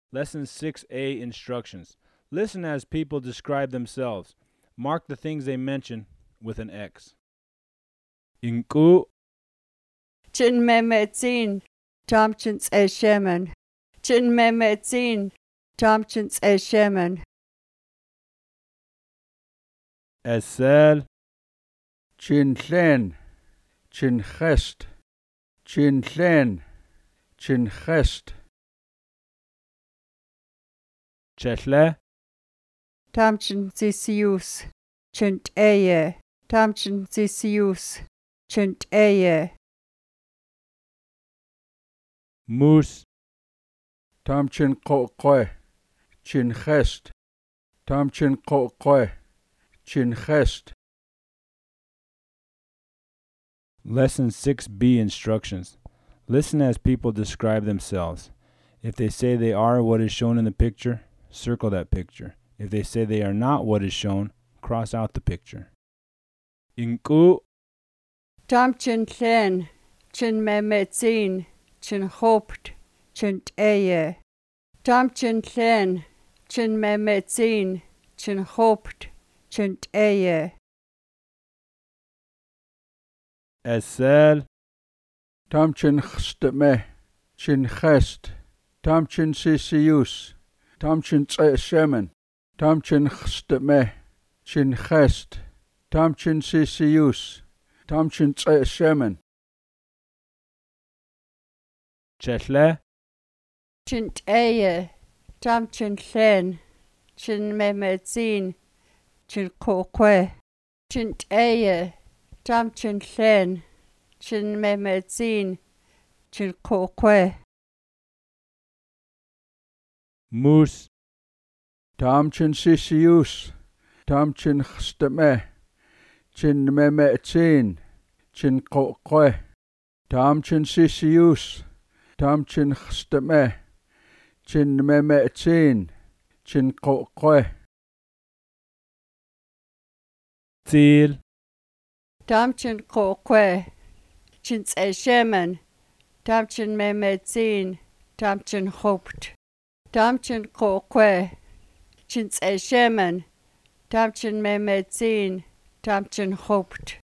Lesson 6A Instructions. Listen as people describe themselves. Mark the things they mention with an X. Inku, Chin Mehmetzin, Tompkins A. Shemin. Chin Mehmetzin, Tompkins A. Shemin. Esel, Chin Len, Chin Gest, Chin Len, Chin Gest, Chesle, Tompkins Zisius, Chint Eye. Tompkins Zisius, Chint Eye. Moose, Tom Chin Qoqoy, Chin Gest, Tom Chin Qoqoy, Chin Gest. Lesson 6B Instructions. Listen as people describe themselves. If they say they are what is shown in the picture, circle that picture. If they say they are not what is shown, cross out the picture. Inku, Tompchin Len, Chin Mehmetzin, Chin Hopt, Chint Eye. Tompchin Len, Chin Mehmetzin, Chin Hopt, Chint Eye. Esel, Tom Chin Gstme, Chin Gest, Tom Chin Sisius, Tom Chin Shemin, Tom Chin Gstme, Chin Gest, Tom Chin Sisius, Tom Chin Shemin, Chesle, Chint Eye. Tompchin Len, Chin Mehmetzin, Chin Qoqwe. Chint Eye. Tompchin Len, Chin Mehmetzin, Chin Qoqwe. Moose, Tom Chin Sisius, Tom Chin Gstme, Chin Mehmetzin, Chin Qoqwe, Tom Chin Sisius, Tom Chin Gstme, Chin Mehmetzin, Chin Qoqwe, Til, Tompchin Qoqwe, Chin Shemin. Tompchin Mehmetzin, Tompchin Hopt. Tompchin Qoqwe, Chin Shemin. Tompchin Mehmetzin, Tompchin Hopt.